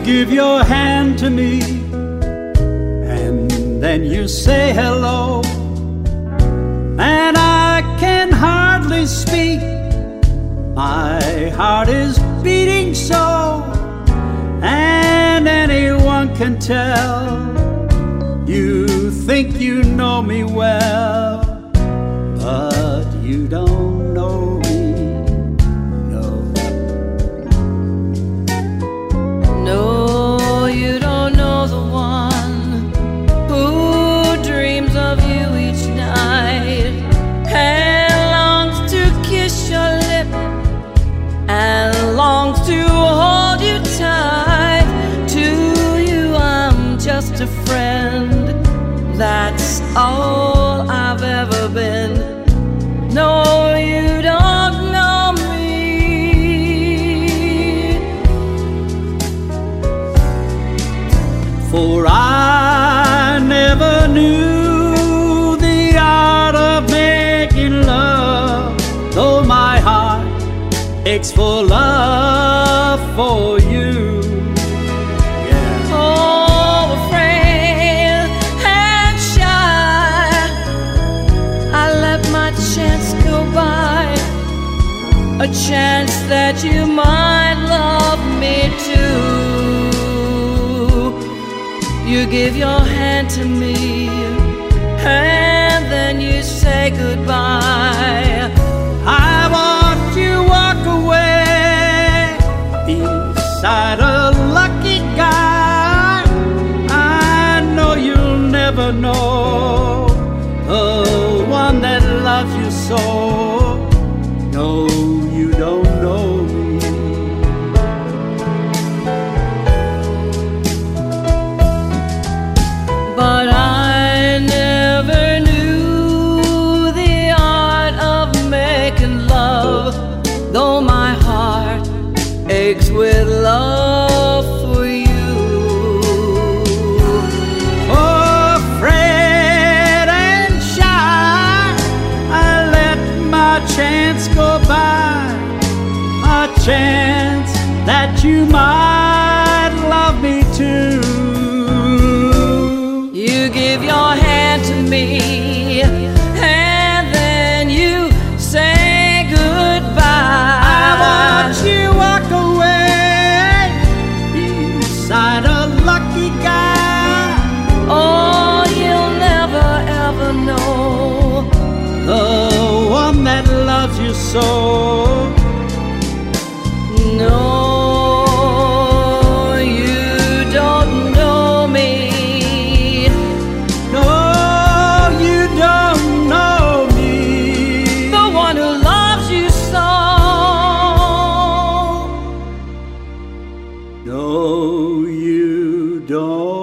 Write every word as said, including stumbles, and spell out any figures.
give your hand to me, and then you say hello, and I can hardly speak. My heart is beating so, and anyone can tell. You think you know me well, but you don't know me, no. No, you don't know the one who dreams of you each night and longs to kiss your lip and longs to hold you tight. To you I'm just a friend, that's all I've ever been. No, you don't know me. For I never knew the art of making love, though my heart aches for love for you. A chance that you might love me too. You give your hand to me, and then you say goodbye. I watch you walk away beside a lucky guy. I know you'll never know the one that loves you so. No, you don't know me. But I never knew the art of making love, though my heart aches with love for you. Oh, afraid and shy, I let my chance go by, a chance that you might love me too. You give your hand to me, and then you say goodbye. I watch you walk away beside a lucky guy. Oh, you'll never ever know the one that loves you so. No, you don't know me. No, you don't know me. The one who loves you so. No, you don't.